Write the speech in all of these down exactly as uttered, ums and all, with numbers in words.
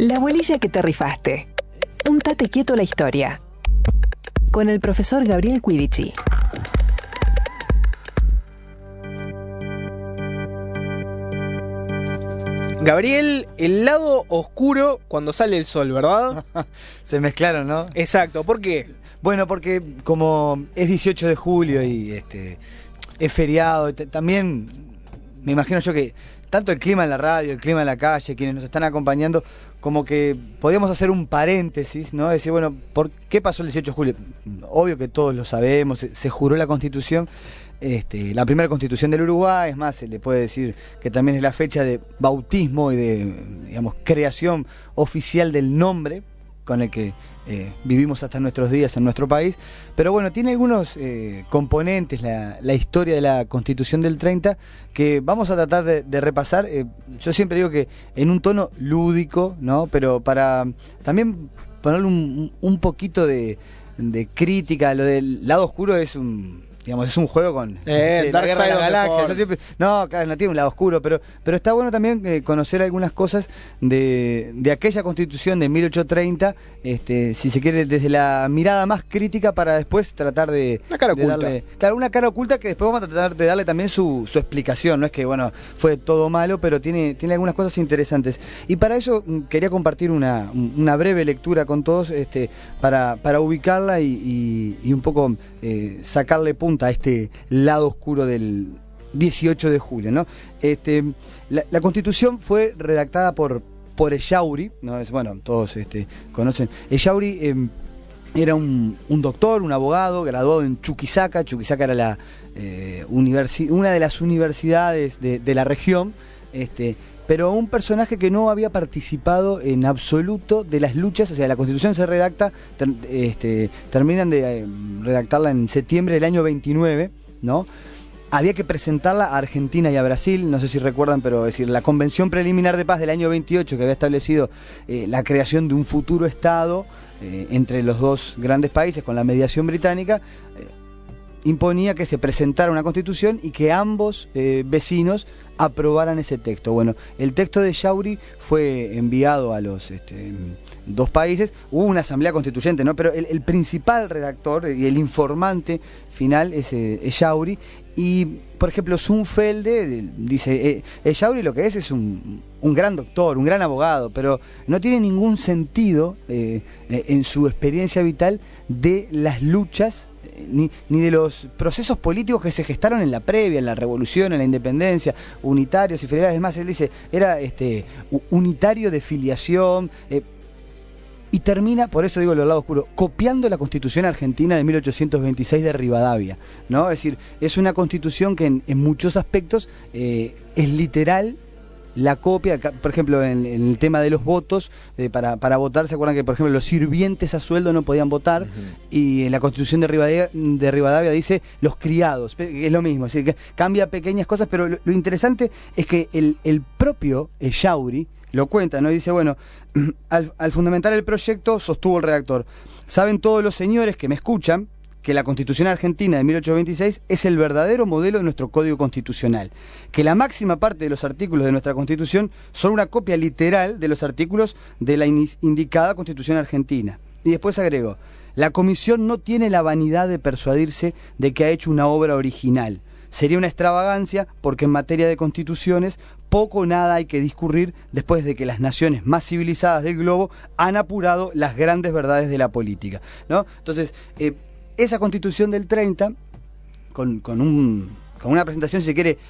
La bolilla que te rifaste. Un tate quieto la historia. Con el profesor Gabriel Quidici. Gabriel, el lado oscuro cuando sale el sol, ¿verdad? Se mezclaron, ¿no? Exacto, ¿por qué? Bueno, porque como es dieciocho de julio y este es feriado, y t- también me imagino yo que tanto el clima en la radio, el clima en la calle, quienes nos están acompañando, como que podríamos hacer un paréntesis, ¿no? Decir, bueno, ¿por qué pasó el dieciocho de julio? Obvio que todos lo sabemos, se, se juró la Constitución. Este, la primera Constitución del Uruguay, es más, se le puede decir que también es la fecha de bautismo y de, digamos, creación oficial del nombre con el que eh, vivimos hasta nuestros días en nuestro país. Pero bueno, tiene algunos eh, componentes la, la historia de la Constitución del treinta que vamos a tratar de, de repasar. Eh, yo siempre digo que en un tono lúdico, ¿no? Pero para también ponerle un, un poquito de, de crítica. Lo del lado oscuro es un... digamos, es un juego con eh, este, la guerra de las galaxias. No, siempre, no, claro, no tiene un lado oscuro, pero, pero está bueno también eh, conocer algunas cosas de, de aquella Constitución de mil ochocientos treinta, este, si se quiere, desde la mirada más crítica para después tratar de... Una cara de oculta. Darle, claro, una cara oculta que después vamos a tratar de darle también su, su explicación. No es que, bueno, fue todo malo, pero tiene, tiene algunas cosas interesantes. Y para eso mm, quería compartir una, una breve lectura con todos, este, para, para ubicarla y, y, y un poco eh, sacarle punto a este lado oscuro del dieciocho de julio, ¿no? Este, la, la Constitución fue redactada por, por Ellauri, ¿no? Es, bueno, todos este, conocen. Ellauri eh, era un, un doctor, un abogado, graduado en Chuquisaca. Chuquisaca era la, eh, universi- una de las universidades de, de la región, este, pero un personaje que no había participado en absoluto de las luchas. O sea, la Constitución se redacta, ter, este, terminan de eh, redactarla en septiembre del año veintinueve, ¿no? Había que presentarla a Argentina y a Brasil, no sé si recuerdan, pero es decir, la Convención Preliminar de Paz del año veintiocho, que había establecido eh, la creación de un futuro Estado eh, entre los dos grandes países con la mediación británica, eh, imponía que se presentara una Constitución y que ambos eh, vecinos aprobaran ese texto. Bueno, el texto de Ellauri fue enviado a los este, dos países, hubo una asamblea constituyente, ¿no? Pero el, el principal redactor y el informante final es eh, Ellauri. Y, por ejemplo, Zunfelde dice, eh, Ellauri lo que es es un, un gran doctor, un gran abogado, pero no tiene ningún sentido eh, en su experiencia vital de las luchas Ni, ni de los procesos políticos que se gestaron en la previa, en la revolución, en la independencia, unitarios y federales. Es más, él dice, era este unitario de filiación, eh, y termina, por eso digo lo lado oscuro, copiando la Constitución Argentina de mil ochocientos veintiséis de Rivadavia, ¿no? Es decir, es una Constitución que en, en muchos aspectos eh, es literal la copia. Por ejemplo, en, en el tema de los votos, eh, para, para votar, ¿se acuerdan que, por ejemplo, los sirvientes a sueldo no podían votar? Uh-huh. Y en la Constitución de Rivadavia, de Rivadavia dice los criados, es lo mismo, es decir, que cambia pequeñas cosas, pero lo, lo interesante es que el, el propio Ellauri lo cuenta, ¿no? Y dice, bueno, al, al fundamentar el proyecto, sostuvo el redactor, saben todos los señores que me escuchan que la Constitución Argentina de mil ochocientos veintiséis es el verdadero modelo de nuestro Código Constitucional, que la máxima parte de los artículos de nuestra Constitución son una copia literal de los artículos de la indicada Constitución Argentina. Y después agregó, la Comisión no tiene la vanidad de persuadirse de que ha hecho una obra original. Sería una extravagancia porque en materia de constituciones poco o nada hay que discurrir después de que las naciones más civilizadas del globo han apurado las grandes verdades de la política, ¿no? Entonces, eh, esa Constitución del treinta, con, con, un, con una presentación, si se quiere,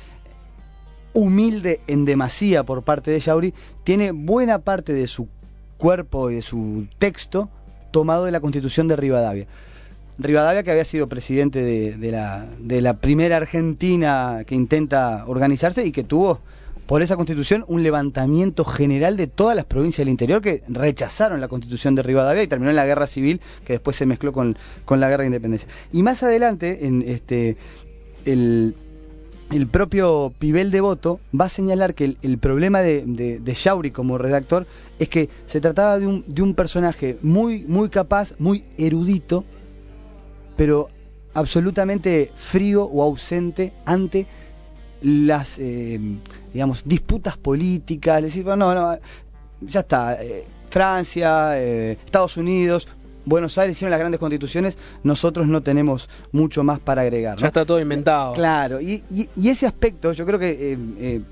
humilde en demasía por parte de Ellauri, tiene buena parte de su cuerpo y de su texto tomado de la Constitución de Rivadavia. Rivadavia, que había sido presidente de, de, la, de la primera Argentina que intenta organizarse y que tuvo, por esa Constitución, un levantamiento general de todas las provincias del interior que rechazaron la Constitución de Rivadavia y terminó en la guerra civil, que después se mezcló con, con la guerra de independencia. Y más adelante, en este el, el propio Pibel Devoto va a señalar que el, el problema de, de, de Ellauri como redactor es que se trataba de un, de un personaje muy, muy capaz, muy erudito, pero absolutamente frío o ausente ante las, eh, digamos, disputas políticas. Es decir, no, no, ya está, eh, Francia, eh, Estados Unidos, Buenos Aires hicieron las grandes constituciones, nosotros no tenemos mucho más para agregar, ¿no? Ya está todo inventado. Eh, claro, y, y, y ese aspecto yo creo que eh, eh,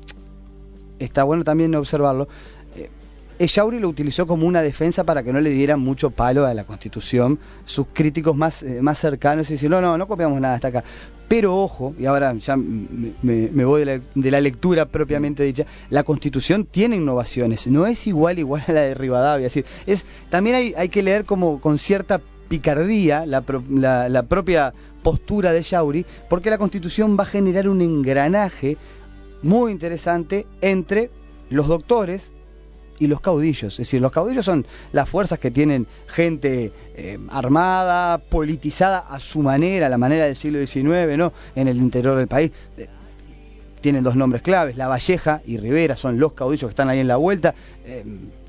está bueno también observarlo. Eh, Echauri lo utilizó como una defensa para que no le dieran mucho palo a la Constitución, sus críticos más, eh, más cercanos, y decir, no, no, no copiamos nada hasta acá. Pero ojo, y ahora ya me, me, me voy de la, de la lectura propiamente dicha, la Constitución tiene innovaciones, no es igual igual a la de Rivadavia, es decir, es, también hay, hay que leer como con cierta picardía la, la, la propia postura de Echauri, porque la Constitución va a generar un engranaje muy interesante entre los doctores y los caudillos. Es decir, los caudillos son las fuerzas que tienen gente eh, armada, politizada a su manera, a la manera del siglo diecinueve, ¿no? En el interior del país. Eh, tienen dos nombres claves, La Valleja y Rivera, son los caudillos que están ahí en la vuelta, eh,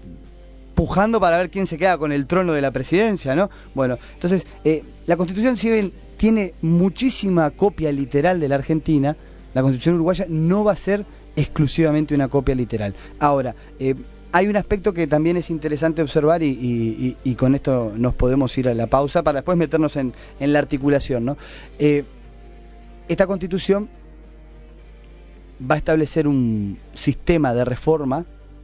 pujando para ver quién se queda con el trono de la presidencia, ¿no? Bueno, entonces, eh, la Constitución, si bien tiene muchísima copia literal de la Argentina, la Constitución uruguaya no va a ser exclusivamente una copia literal. Ahora, eh, hay un aspecto que también es interesante observar y, y, y, y con esto nos podemos ir a la pausa para después meternos en, en la articulación, ¿no? Eh, esta Constitución va a establecer un sistema de reforma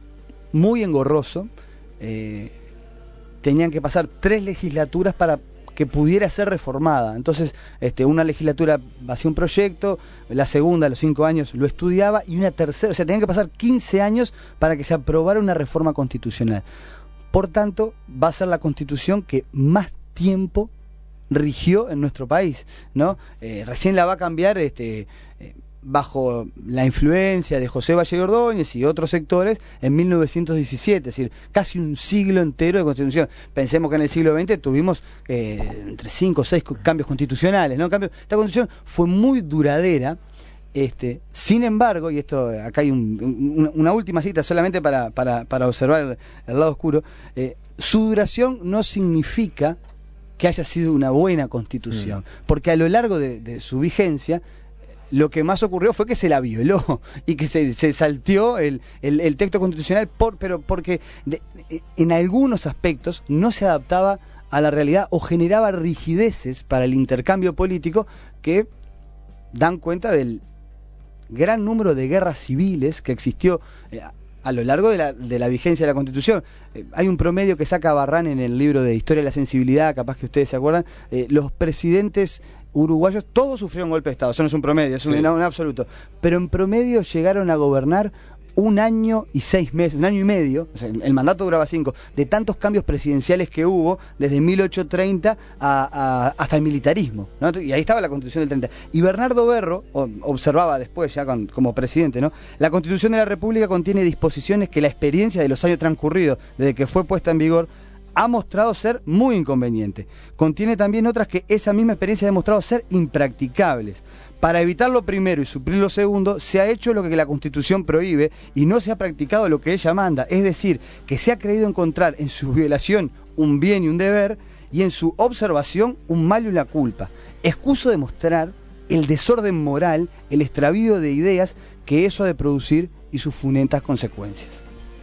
muy engorroso. Eh, tenían que pasar tres legislaturas para que pudiera ser reformada. Entonces, este, una legislatura hacía un proyecto, la segunda a los cinco años lo estudiaba, y una tercera, o sea, tenían que pasar quince años para que se aprobara una reforma constitucional. Por tanto, va a ser la Constitución que más tiempo rigió en nuestro país, ¿no? Eh, recién la va a cambiar este, eh, bajo la influencia de José Valle y Ordóñez y otros sectores en mil novecientos diecisiete, es decir, casi un siglo entero de constitución. Pensemos que en el siglo veinte tuvimos eh, entre cinco o seis cambios constitucionales, ¿no? Cambios, esta constitución fue muy duradera. Este, sin embargo, y esto acá hay un, un, una última cita solamente para, para, para observar el, el lado oscuro, eh, su duración no significa que haya sido una buena constitución, mm. porque a lo largo de, de su vigencia lo que más ocurrió fue que se la violó y que se, se salteó el, el, el texto constitucional, por, pero porque de, en algunos aspectos no se adaptaba a la realidad o generaba rigideces para el intercambio político que dan cuenta del gran número de guerras civiles que existió eh, a lo largo de la, de la vigencia de la Constitución. Eh, hay un promedio que saca Barrán en el libro de Historia de la Sensibilidad, capaz que ustedes se acuerdan, eh, los presidentes uruguayos todos sufrieron golpe de Estado, eso no es un promedio, es un, sí. un, un absoluto, pero en promedio llegaron a gobernar un año y seis meses, un año y medio, o sea, el mandato duraba cinco, de tantos cambios presidenciales que hubo desde mil ochocientos treinta a, a, hasta el militarismo, ¿no? Y ahí estaba la Constitución del treinta. Y Bernardo Berro o, observaba después ya con, como presidente, ¿no? La Constitución de la República contiene disposiciones que la experiencia de los años transcurridos desde que fue puesta en vigor ha mostrado ser muy inconveniente. Contiene también otras que esa misma experiencia ha demostrado ser impracticables. Para evitar lo primero y suplir lo segundo, se ha hecho lo que la Constitución prohíbe y no se ha practicado lo que ella manda. Es decir, que se ha creído encontrar en su violación un bien y un deber, y en su observación un mal y una culpa. Excuso demostrar el desorden moral, el extravío de ideas que eso ha de producir y sus funestas consecuencias.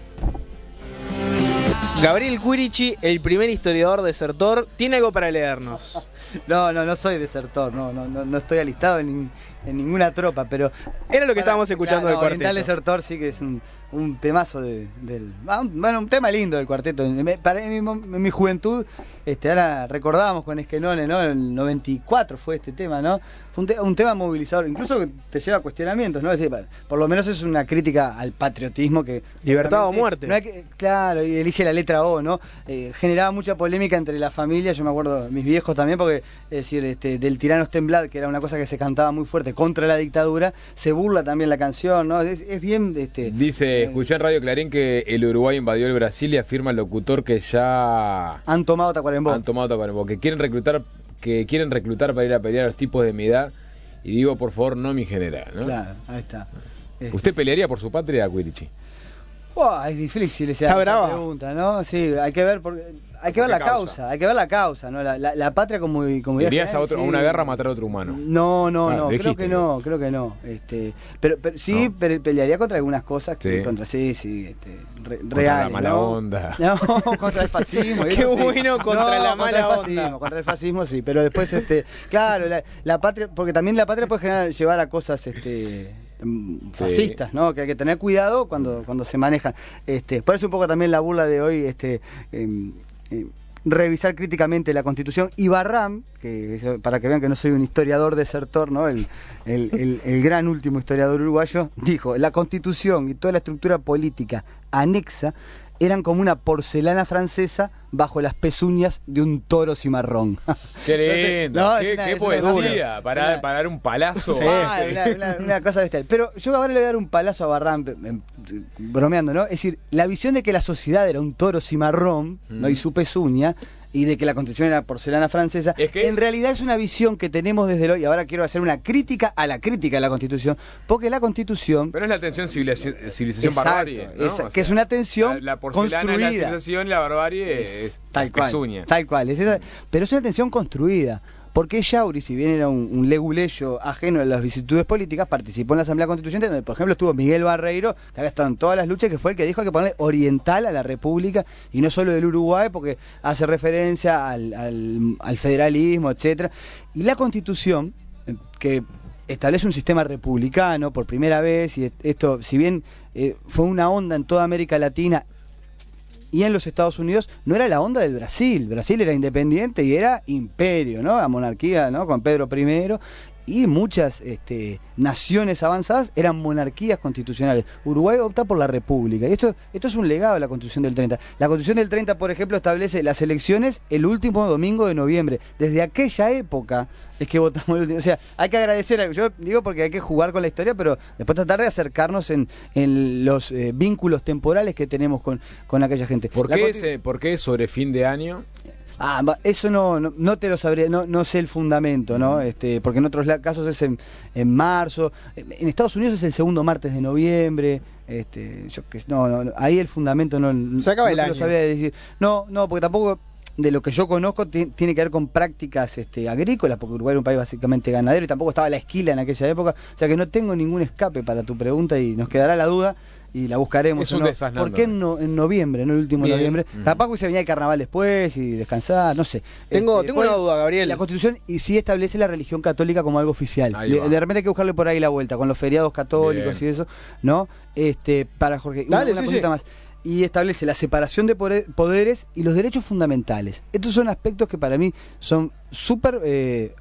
Gabriel Quirici, el primer historiador desertor, tiene algo para leernos. No, no, no soy desertor, no, no, no, no estoy alistado en, en ninguna tropa, pero... Era lo que estábamos escuchando claro, del no, cuarteto. Oriental Desertor sí que es un, un temazo de, del... Bueno, un tema lindo del cuarteto. Para, en, mi, en mi juventud, este, ahora recordábamos con Esquenone, ¿no? En el noventa y cuatro fue este tema, ¿no? Un, te, un tema movilizador, incluso que te lleva a cuestionamientos, ¿no? Es decir, por lo menos es una crítica al patriotismo que... Libertad o muerte. No hay que, claro, y elige la letra O, ¿no? Eh, generaba mucha polémica entre la familia, yo me acuerdo, mis viejos también, porque, es decir, este, del tirano Temblad, que era una cosa que se cantaba muy fuerte contra la dictadura, se burla también la canción, ¿no? Es, es bien... Este, Dice, eh, escuché en Radio Clarín que el Uruguay invadió el Brasil y afirma el locutor que ya... Han tomado Tacuarembó. Han tomado Tacuarembó, que quieren reclutar, que quieren reclutar para ir a pelear a los tipos de mi edad. Y digo, por favor, no mi general, ¿no? Claro, ahí está. Este. ¿Usted pelearía por su patria, Quirici? Wow, es difícil esa, Está esa brava. pregunta, ¿no? Sí, hay que ver porque hay que ver ¿Por la qué causa? causa? hay que ver la causa, ¿no? La, la, la patria como como idea ¿Irías a, general, otro, a sí. una guerra a matar a otro humano? No, no, Ah, no, creo dijiste. que no, creo que no. Este, pero, pero sí No. pe- pelearía contra algunas cosas, que, Sí. contra sí, sí, este, re- Contra reales, la mala ¿no? onda. No, contra el fascismo. y Qué eso sí. bueno, contra No, la contra mala el onda. fascismo, contra el fascismo sí, pero después, este, claro, la, la patria, porque también la patria puede generar, llevar a cosas, este. mm, fascistas, ¿no? Que hay que tener cuidado cuando, cuando se manejan. Este, por eso un poco también la burla de hoy, este, em, em, revisar críticamente la Constitución. Y Barram, que eso, para que vean que no soy un historiador desertor, ¿no? El, el, el, el gran último historiador uruguayo, dijo, la Constitución y toda la estructura política anexa eran como una porcelana francesa bajo las pezuñas de un toro cimarrón. Qué lindo, No, qué, es una- qué es una poesía, locura. para, Es una- para dar un palazo. Sí. Ah, una, una- una cosa bestial. Pero yo ahora le voy a dar un palazo a Barram, em, em, bromeando, ¿no? Es decir, la visión de que la sociedad era un toro cimarrón, ¿no? Y su pezuña, y de que la Constitución era porcelana francesa, Es que- en realidad es una visión que tenemos desde el hoy. Y ahora quiero hacer una crítica a la crítica de la Constitución, porque la Constitución... Pero es la tensión civilización, civilización Exacto, barbarie, ¿no? esa- O que es sea, una tensión La, la porcelana es la construida. civilización y la barbarie es, Tal la cual, pezuña. tal cual. Es esa- pero es una tensión construida. Porque Yauri, si bien era un, un leguleyo ajeno a las vicisitudes políticas, participó en la Asamblea Constituyente, donde por ejemplo estuvo Miguel Barreiro, que había estado en todas las luchas, que fue el que dijo que hay que ponerle oriental a la República, y no solo del Uruguay, porque hace referencia al, al, al federalismo, etcétera. Y la Constitución, eh, que establece un sistema republicano por primera vez, y esto, si bien eh, fue una onda en toda América Latina, y en los Estados Unidos no era la onda del Brasil. Brasil era independiente y era imperio, ¿no? La monarquía, ¿no? Con Pedro primero. Y muchas este, naciones avanzadas eran monarquías constitucionales. Uruguay opta por la república. Y esto, esto es un legado de la Constitución del treinta. La Constitución del treinta, por ejemplo, establece las elecciones el último domingo de noviembre. Desde aquella época es que votamos el último. O sea, hay que agradecer, a- yo digo porque hay que jugar con la historia, pero después tratar de acercarnos en, en los eh, vínculos temporales que tenemos con, con aquella gente. ¿Por La qué, consti- ese, ¿Por qué sobre fin de año? Ah, va- eso no, no, no te lo sabría, no, no sé el fundamento, ¿no? Este, porque en otros la- casos es en, en marzo, en Estados Unidos es el segundo martes de noviembre, este, yo que no, no, no, ahí el fundamento no, Se acaba no el te año. lo sabría decir. No, no, porque tampoco de lo que yo conozco ti- tiene que ver con prácticas este, agrícolas, porque Uruguay era un país básicamente ganadero y tampoco estaba la esquila en aquella época, o sea que no tengo ningún escape para tu pregunta y nos quedará la duda. Y la buscaremos. Es un ¿o no? desasnando. ¿Por qué en, no- en noviembre, no el último de Bien. noviembre? Mm. Capaz que se venía el carnaval después y descansar, no sé. Tengo, Este, tengo pues, una duda, Gabriel. La Constitución y sí establece la religión católica como algo oficial. Ahí De, va. de repente hay que buscarle por ahí la vuelta, con los feriados católicos Bien. y eso, ¿no? Este, para Jorge, una, Dale, una sí, cosita sí. más. Y establece la separación de pore- poderes y los derechos fundamentales. Estos son aspectos que para mí son súper eh,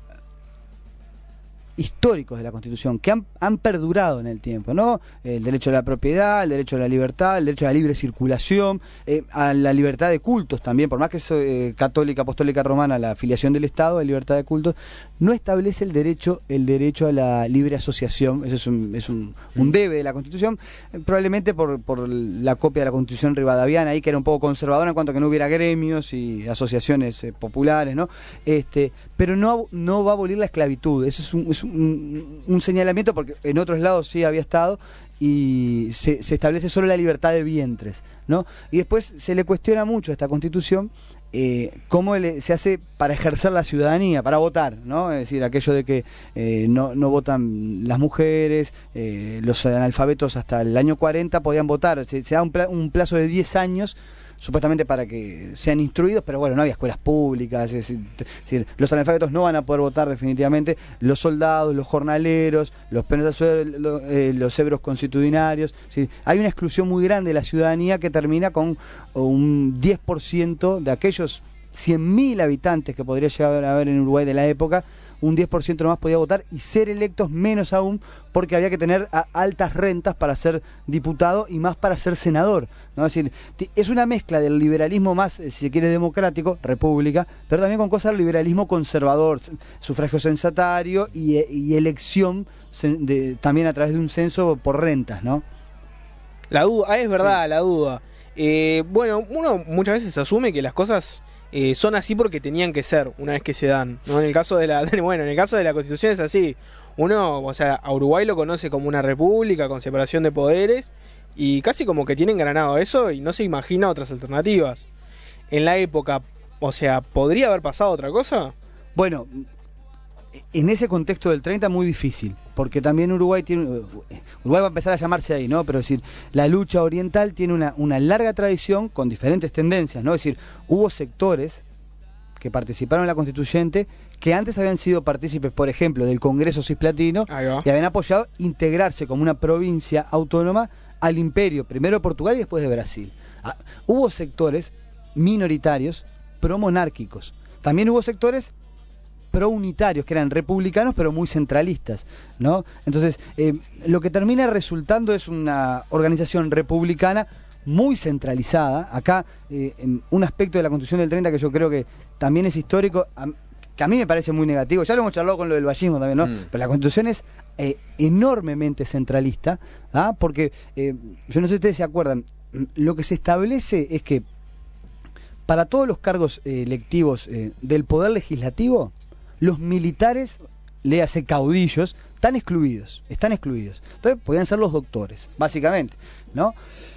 históricos de la Constitución, que han, han perdurado en el tiempo, ¿no? El derecho a la propiedad, el derecho a la libertad, el derecho a la libre circulación, eh, a la libertad de cultos también, por más que es eh, católica, apostólica romana, la afiliación del Estado de libertad de cultos, no establece el derecho, el derecho a la libre asociación. Eso es un, es un, un debe de la Constitución, eh, probablemente por, por la copia de la Constitución rivadaviana, ahí que era un poco conservadora en cuanto a que no hubiera gremios y asociaciones eh, populares, ¿no? Este, pero no, no va a abolir la esclavitud. Eso es un, es un, un señalamiento, porque en otros lados sí había estado, y se, se establece solo la libertad de vientres, ¿no? Y después se le cuestiona mucho a esta Constitución eh, cómo le- se hace para ejercer la ciudadanía, para votar, ¿no? Es decir, aquello de que eh, no, no votan las mujeres, eh, los analfabetos hasta el año cuarenta podían votar, se, se da un, pla- un plazo de diez años supuestamente para que sean instruidos, pero bueno, no había escuelas públicas, es decir, t- es decir, los analfabetos no van a poder votar definitivamente, los soldados, los jornaleros, los peones de sueldo, lo- eh, los hebros constitucionarios, es decir, hay una exclusión muy grande de la ciudadanía que termina con un diez por ciento de aquellos cien mil habitantes que podría llegar a haber en Uruguay de la época, un diez por ciento nomás podía votar y ser electos menos aún, porque había que tener a- altas rentas para ser diputado y más para ser senador, ¿no? Es decir, ti- es una mezcla del liberalismo más, eh, si se quiere, democrático, república, pero también con cosas del liberalismo conservador, s- sufragio censatario y, e- y elección cen- de- también a través de un censo por rentas, ¿no? La duda, ah, es verdad, la duda. Eh, bueno, uno muchas veces asume que las cosas eh, son así porque tenían que ser una vez que se dan, ¿no? En el caso de la, bueno, en el caso de la Constitución es así. Uno, o sea, a Uruguay lo conoce como una república con separación de poderes, y casi como que tiene engranado eso y no se imagina otras alternativas. En la época, o sea, ¿podría haber pasado otra cosa? Bueno, en ese contexto del treinta muy difícil, porque también Uruguay tiene, Uruguay va a empezar a llamarse ahí, ¿no? Pero es decir, la lucha oriental tiene una, una larga tradición con diferentes tendencias, ¿no? Es decir, hubo sectores que participaron en la constituyente que antes habían sido partícipes, por ejemplo, del Congreso Cisplatino y habían apoyado integrarse como una provincia autónoma al imperio, primero de Portugal y después de Brasil. Ah, hubo sectores minoritarios promonárquicos. También hubo sectores pro-unitarios, que eran republicanos, pero muy centralistas, ¿no? Entonces, eh, lo que termina resultando es una organización republicana muy centralizada. Acá, eh, un aspecto de la Constitución del treinta que yo creo que también es histórico, a, que a mí me parece muy negativo, ya lo hemos charlado con lo del vallismo también, ¿no? Mm. Pero la Constitución es eh, enormemente centralista, ¿ah? Porque, eh, yo no sé si ustedes se acuerdan, lo que se establece es que para todos los cargos eh, electivos eh, del Poder Legislativo, los militares, léase caudillos, están excluidos, están excluidos. Entonces podían ser los doctores, básicamente, ¿no?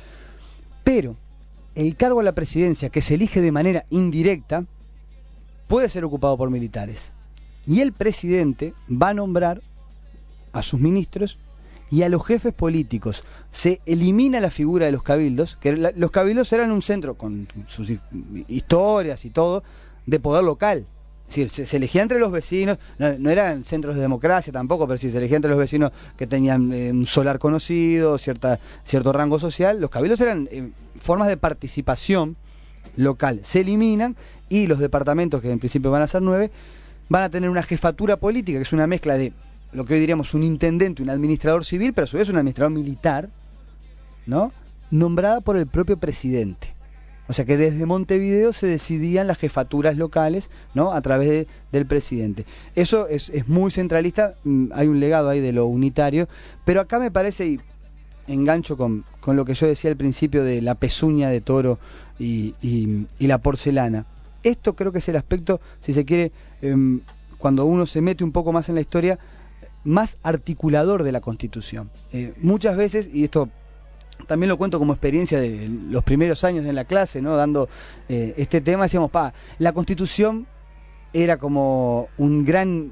Pero el cargo a la presidencia, que se elige de manera indirecta, puede ser ocupado por militares. Y el presidente va a nombrar a sus ministros y a los jefes políticos. Se elimina la figura de los cabildos, que la, los cabildos eran un centro, con sus historias y todo, de poder local. Es decir, se, se elegía entre los vecinos, no, no eran centros de democracia tampoco, pero sí se elegía entre los vecinos que tenían eh, un solar conocido, cierta, cierto rango social. Los cabildos eran eh, formas de participación local. Se eliminan y los departamentos, que en principio van a ser nueve, van a tener una jefatura política, que es una mezcla de lo que hoy diríamos un intendente, un administrador civil, pero a su vez un administrador militar, ¿no? Nombrada por el propio presidente. O sea que desde Montevideo se decidían las jefaturas locales, ¿no? A través de, del presidente. Eso es, es muy centralista, hay un legado ahí de lo unitario, pero acá me parece, y engancho con, con lo que yo decía al principio de la pezuña de toro y, y, y la porcelana. Esto creo que es el aspecto, si se quiere, eh, cuando uno se mete un poco más en la historia, más articulador de la Constitución. Eh, muchas veces, y esto también lo cuento como experiencia de los primeros años en la clase, ¿no? Dando eh, este tema, decíamos, pa, la Constitución era como un gran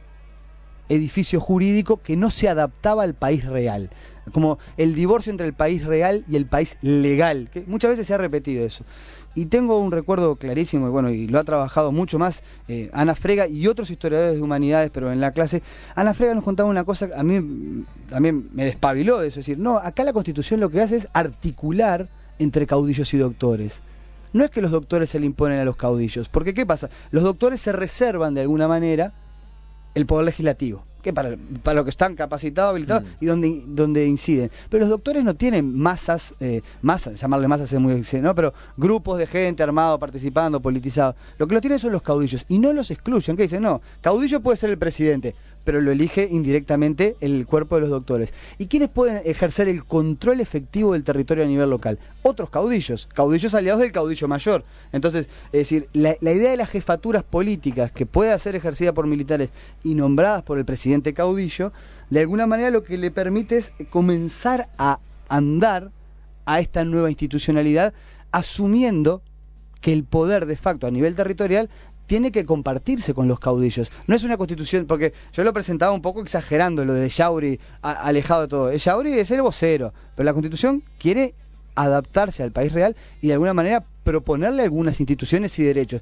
edificio jurídico que no se adaptaba al país real, como el divorcio entre el país real y el país legal, que muchas veces se ha repetido eso. Y tengo un recuerdo clarísimo, y bueno, y lo ha trabajado mucho más eh, Ana Frega y otros historiadores de humanidades, pero en la clase, Ana Frega nos contaba una cosa que a mí también me despabiló de eso, es decir, no, acá la Constitución lo que hace es articular entre caudillos y doctores. No es que los doctores se le imponen a los caudillos, porque ¿qué pasa? Los doctores se reservan de alguna manera el poder legislativo, que para, para lo que están capacitados, habilitados, mm. y donde, donde inciden. Pero los doctores no tienen masas, eh, masas, llamarle masas es muy, ¿no? Pero grupos de gente armado, participando, politizado. Lo que lo tienen son los caudillos, y no los excluyen. ¿Qué dicen? No, caudillo puede ser el presidente, pero lo elige indirectamente el cuerpo de los doctores. ¿Y quiénes pueden ejercer el control efectivo del territorio a nivel local? Otros caudillos, caudillos aliados del caudillo mayor. Entonces, es decir, la, la idea de las jefaturas políticas que pueda ser ejercida por militares y nombradas por el presidente caudillo, de alguna manera lo que le permite es comenzar a andar a esta nueva institucionalidad, asumiendo que el poder de facto a nivel territorial tiene que compartirse con los caudillos. No es una constitución, porque yo lo presentaba un poco exagerando lo de Yauri a, alejado de todo. El Yauri es el vocero, pero la constitución quiere adaptarse al país real y de alguna manera proponerle algunas instituciones y derechos.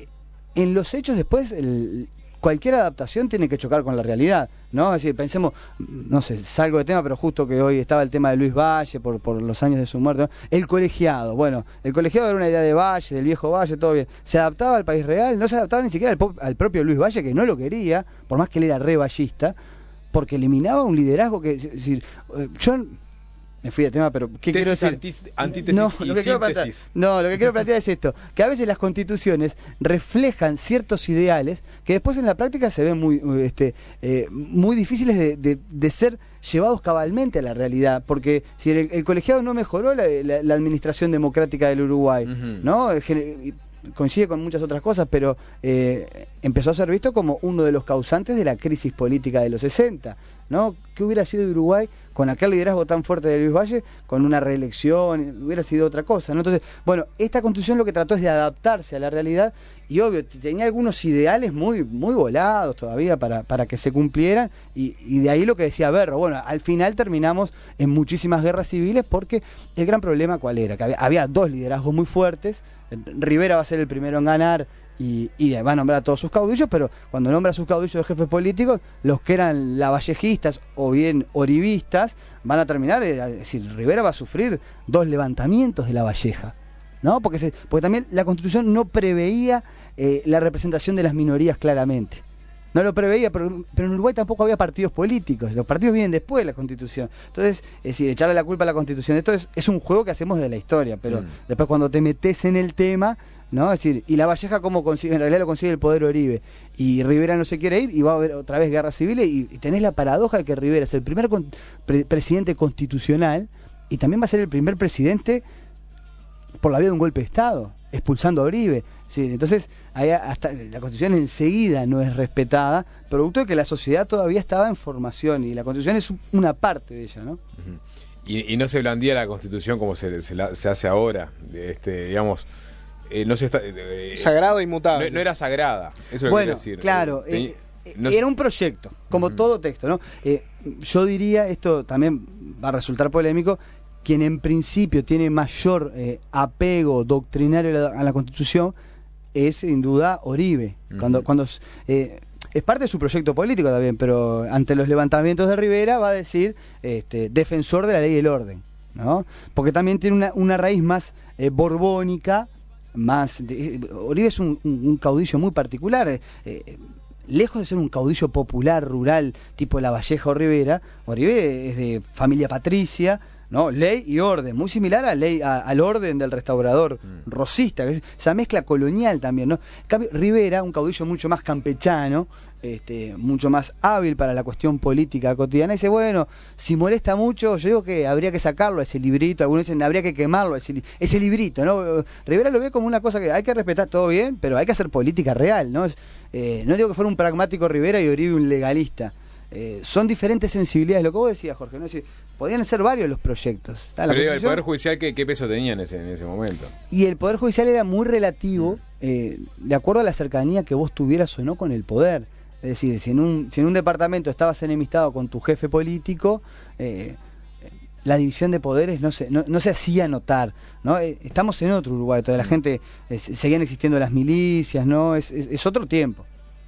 En los hechos después, el, cualquier adaptación tiene que chocar con la realidad, ¿no? Es decir, pensemos, no sé, salgo de tema, pero justo que hoy estaba el tema de Luis Valle por, por los años de su muerte, ¿no? El colegiado, bueno, el colegiado era una idea de Valle, del viejo Valle, todo bien. ¿Se adaptaba al país real? No se adaptaba ni siquiera al, al propio Luis Valle, que no lo quería, por más que él era re vallista, porque eliminaba un liderazgo que, es decir, yo... Me fui de tema, pero ¿qué Tesis, quiero decir? Antítesis no, y lo que quiero plantear, no, lo que quiero plantear es esto, que a veces las constituciones reflejan ciertos ideales que después en la práctica se ven muy este, eh, muy difíciles de, de, de ser llevados cabalmente a la realidad, porque si el, el colegiado no mejoró la, la, la administración democrática del Uruguay, uh-huh. ¿no? Coincide con muchas otras cosas, pero eh, empezó a ser visto como uno de los causantes de la crisis política de los sesenta, ¿no? ¿Qué hubiera sido de Uruguay con aquel liderazgo tan fuerte de Luis Valle, con una reelección, hubiera sido otra cosa, ¿no? Entonces, bueno, esta constitución lo que trató es de adaptarse a la realidad y obvio, tenía algunos ideales muy, muy volados todavía para, para que se cumplieran y, y de ahí lo que decía Berro, bueno, al final terminamos en muchísimas guerras civiles porque el gran problema ¿cuál era? Que había, había dos liderazgos muy fuertes, Rivera va a ser el primero en ganar y, y va a nombrar a todos sus caudillos, pero cuando nombra a sus caudillos de jefes políticos, los que eran lavallejistas o bien oribistas van a terminar, es decir, Rivera va a sufrir dos levantamientos de La Valleja, ¿no? Porque, se, porque también la Constitución no preveía eh, la representación de las minorías claramente. No lo preveía, pero, pero en Uruguay tampoco había partidos políticos. Los partidos vienen después de la Constitución. Entonces, es decir, echarle la culpa a la Constitución. Esto es, es un juego que hacemos de la historia, pero mm. después cuando te metes en el tema, ¿no? Es decir, y La Valleja cómo consigue, en realidad lo consigue el poder Oribe. Y Rivera no se quiere ir y va a haber otra vez guerras civiles y, y tenés la paradoja de que Rivera es el primer con, pre, presidente constitucional y también va a ser el primer presidente por la vía de un golpe de Estado, expulsando a Oribe. Sí, entonces, ahí hasta la Constitución enseguida no es respetada, producto de que la sociedad todavía estaba en formación y la Constitución es una parte de ella, ¿no? Uh-huh. y, y no se blandía la Constitución como se, se, la, se hace ahora, este, digamos, eh, no se está, eh, sagrado e inmutable. No, no era sagrada, eso es lo bueno, que quiero decir. Claro, eh, eh, no era un proyecto, como uh-huh. todo texto, ¿no? Eh, yo diría, esto también va a resultar polémico, quien en principio tiene mayor eh, apego doctrinario a la, a la Constitución es sin duda Oribe, uh-huh. cuando, cuando eh, es parte de su proyecto político también, pero ante los levantamientos de Rivera va a decir este, defensor de la ley y el orden, ¿no? Porque también tiene una, una raíz más eh, borbónica, más de, Oribe es un, un, un caudillo muy particular, eh, eh, lejos de ser un caudillo popular, rural, tipo La Valleja o Rivera, Oribe es de familia patricia, ¿no? Ley y orden, muy similar a ley, a, al orden del restaurador mm. rosista, que es esa mezcla colonial también, ¿no? En cambio, Rivera, un caudillo mucho más campechano, este, mucho más hábil para la cuestión política cotidiana, dice, bueno, si molesta mucho, yo digo que habría que sacarlo, ese librito, algunos dicen, habría que quemarlo, ese, ese librito, ¿no? Rivera lo ve como una cosa que hay que respetar todo bien, pero hay que hacer política real, ¿no? Eh, no digo que fuera un pragmático Rivera y Oribe un legalista. Eh, son diferentes sensibilidades, lo que vos decías, Jorge, ¿no? Es decir, podían ser varios los proyectos. Pero digo, el Poder Judicial, ¿qué, qué peso tenía en ese, en ese momento? Y el Poder Judicial era muy relativo, eh, de acuerdo a la cercanía que vos tuvieras o no con el poder. Es decir, si en un, si en un departamento estabas enemistado con tu jefe político, eh, la división de poderes no se, no, no se hacía notar, ¿no? Eh, estamos en otro Uruguay, toda la gente, eh, seguían existiendo las milicias, ¿no? Es, es, es otro tiempo.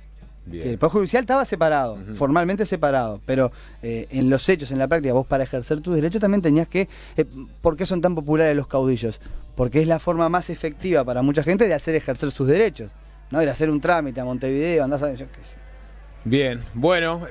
Sí, el Poder Judicial estaba separado, uh-huh. formalmente separado, pero eh, en los hechos, en la práctica, vos para ejercer tus derechos también tenías que... Eh, ¿Por qué son tan populares los caudillos? Porque es la forma más efectiva para mucha gente de hacer ejercer sus derechos, ¿no? Ir a hacer un trámite a Montevideo, andás a... Yo qué sé. Bien, bueno,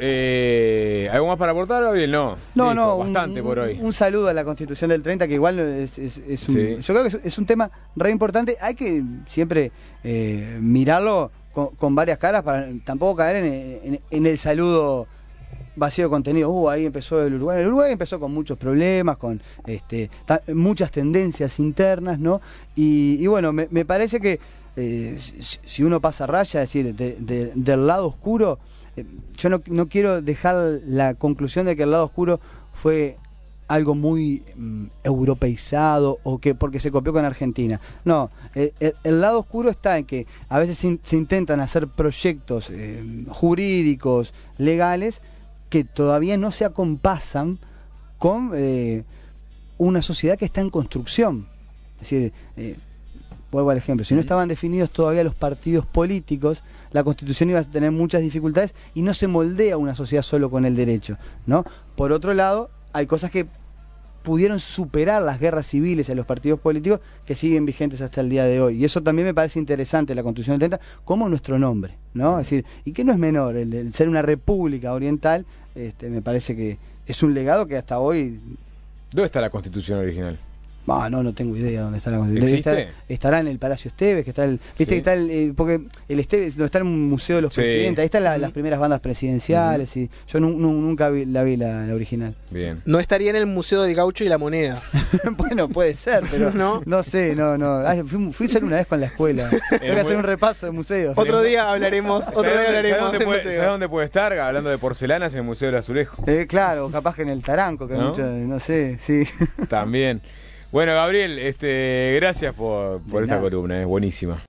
eh, ¿algo más para aportar, Gabriel? No, no, Listo, no bastante un, por hoy. Un saludo a la Constitución del treinta, que igual es, es, es un... Sí. Yo creo que es, es un tema re importante, hay que siempre eh, mirarlo... Con, con varias caras para tampoco caer en, en, en el saludo vacío de contenido. Uh, ahí empezó el Uruguay. El Uruguay empezó con muchos problemas, con este, ta, muchas tendencias internas, ¿no? Y, y bueno, me, me parece que eh, si, si uno pasa raya, es decir, de, de, del lado oscuro, eh, yo no, no quiero dejar la conclusión de que el lado oscuro fue algo muy um, europeizado o que porque se copió con Argentina. No, el, el, el lado oscuro está en que a veces se, se intentan hacer proyectos eh, jurídicos, legales, que todavía no se acompasan con eh, una sociedad que está en construcción. Es decir, eh, vuelvo al ejemplo, si no estaban definidos todavía los partidos políticos, la Constitución iba a tener muchas dificultades y no se moldea una sociedad solo con el derecho, ¿no? Por otro lado, hay cosas que pudieron superar las guerras civiles a los partidos políticos que siguen vigentes hasta el día de hoy. Y eso también me parece interesante, la Constitución del treinta, como nuestro nombre, ¿no? Es decir, y que no es menor, el, el ser una república oriental, este, me parece que es un legado que hasta hoy... ¿Dónde está la Constitución original? Ah, no, no tengo idea dónde está la Constitución. ¿Existe? Estar, estará en el Palacio Esteves, que está el, viste Sí. que está el, eh, porque el Esteves no está en un museo de los Sí. presidentes, ahí están la, las primeras bandas presidenciales y yo nu- nu- nunca vi, la vi la, la original. Bien. No estaría en el Museo del Gaucho y la Moneda. Bueno, puede ser, pero ¿No? no, sé, no, no. Ah, fui, fui solo una vez con la escuela. Tengo que hacer un repaso de museos. Otro día hablaremos, otro ¿Sabés día dónde, hablaremos ¿sabés dónde del puede, museo. ¿sabés dónde puede estar? Hablando de porcelanas en el Museo del Azulejo. Eh, claro, capaz que en el Taranco, que hay ¿No? mucho, no sé, sí. También. Bueno, Gabriel, este, gracias por, por De esta nada. columna, es buenísima.